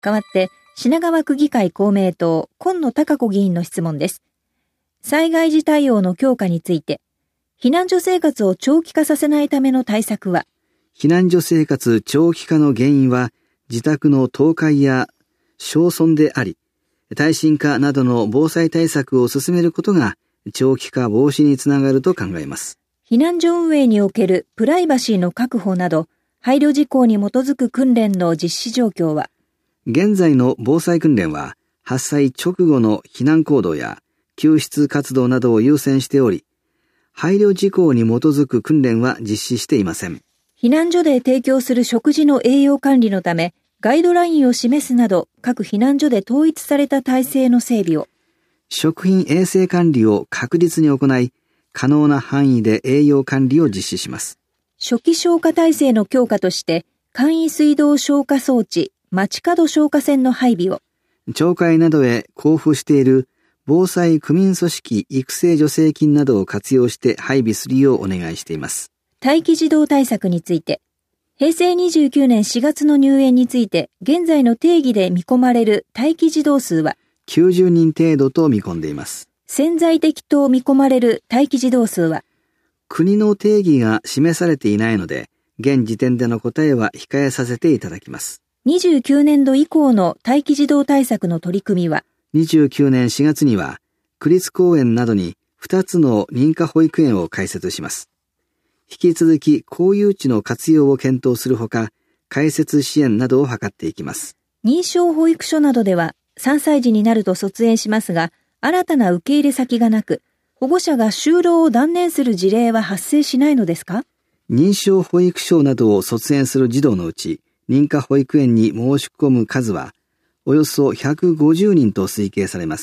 代わって、品川区議会公明党、今野貴子議員の質問です。災害時対応の強化について、避難所生活を長期化させないための対策は？ 避難所生活長期化の原因は、自宅の倒壊や焼損であり、耐震化などの防災対策を進めることが長期化防止につながると考えます。 避難所運営におけるプライバシーの確保など、配慮事項に基づく訓練の実施状況は？ 現在の防災訓練は、発災直後の避難行動や救出活動などを優先しており、配慮事項に基づく訓練は実施していません。 避難所で提供する食事の栄養管理のため、ガイドラインを示すなど、各避難所で統一された体制の整備を。 食品衛生管理を確実に行い、可能な範囲で栄養管理を実施します。 初期消火体制の強化として、簡易水道消火装置、街角消火栓の配備を。 町会などへ交付している防災区民組織育成助成金などを活用して配備するようお願いしています。 待機児童対策について、平成29年4月の入園について、現在の定義で見込まれる待機児童数は 90人程度と見込んでいます。 潜在的と見込まれる待機児童数は？ 国の定義が示されていないので、現時点での答えは控えさせていただきます。 29年度以降の待機児童対策の取り組みは？ 29年4月には、区立公園などに2つの認可保育園を開設します。引き続き公有地の活用を検討するほか、開設支援などを図っていきます。 認証保育所などでは3歳児になると卒園しますが、新たな受け入れ先がなく、保護者が就労を断念する事例は発生しないのですか？ 認証保育所などを卒園する児童のうち、認可保育園に申し込む数は、およそ150人と推計されます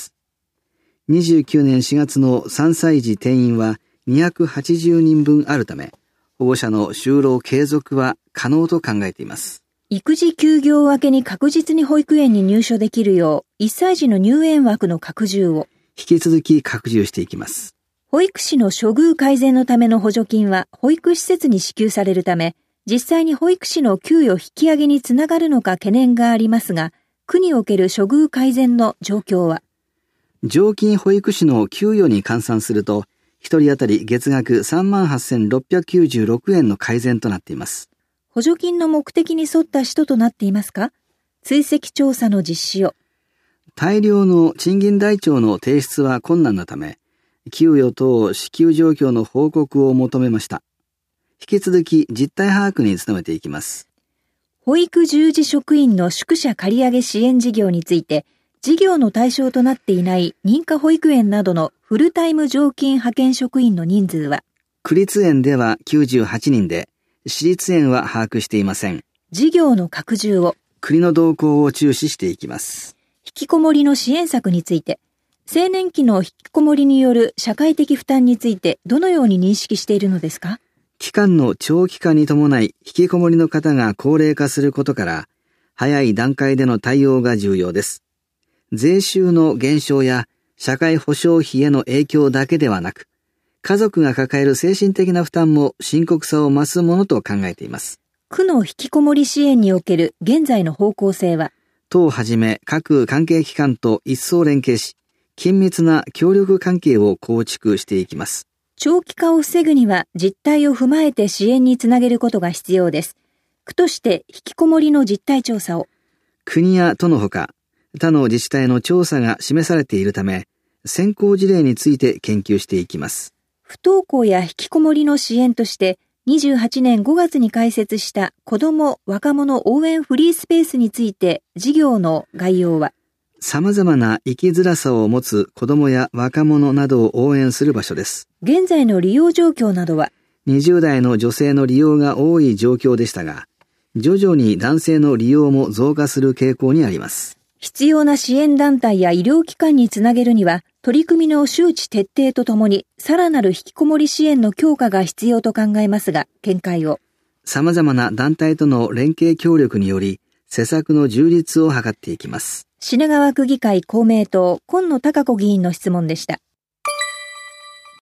。29年4月の3歳児定員は280人分あるため、保護者の就労継続は可能と考えています。 育児休業明けに確実に保育園に入所できるよう、1歳児の入園枠の拡充を。 引き続き拡充していきます。 保育士の処遇改善のための補助金は保育施設に支給されるため、実際に保育士の給与引き上げにつながるのか懸念がありますが、区における処遇改善の状況は？ 常勤保育士の給与に換算すると、1人当たり月額 38,696 円の改善となっています。 補助金の目的に沿った使途となっていますか？追跡調査の実施を。 大量の賃金台帳の提出は困難なため、給与等支給状況の報告を求めました。引き続き実態把握に努めていきます。 保育従事職員の宿舎借上支援事業について、事業の対象となっていない認可保育園などのフルタイム常勤派遣職員の人数は？ 区立園では98人で、私立園は把握していません。 事業の拡充を。 国の動向を注視していきます。 引きこもりの支援策について、青年期の引きこもりによる社会的負担についてどのように認識しているのですか？ 期間の長期化に伴い引きこもりの方が高齢化することから、早い段階での対応が重要です。税収の減少や社会保障費への影響だけではなく、家族が抱える精神的な負担も深刻さを増すものと考えています。 区の引きこもり支援における現在の方向性は？ 党をはじめ各関係機関と一層連携し、緊密な協力関係を構築していきます。 長期化を防ぐには実態を踏まえて支援につなげることが必要です。区として引きこもりの実態調査を。 国や都のほか、他の自治体の調査が示されているため、先行事例について研究していきます。 不登校や引きこもりの支援として、28年5月に開設した子ども・若者応援フリースペースについて事業の概要は？ 様々な生きづらさを持つ子どもや若者などを応援する場所です。 現在の利用状況などは？ 20代の女性の利用が多い状況でしたが、徐々に男性の利用も増加する傾向にあります。 必要な支援団体や医療機関につなげるには、取り組みの周知徹底とともに、さらなる引きこもり支援の強化が必要と考えますが、見解を。 様々な団体との連携協力により、施策の充実を図っていきます。 品川区議会公明党、今野貴子議員の質問でした。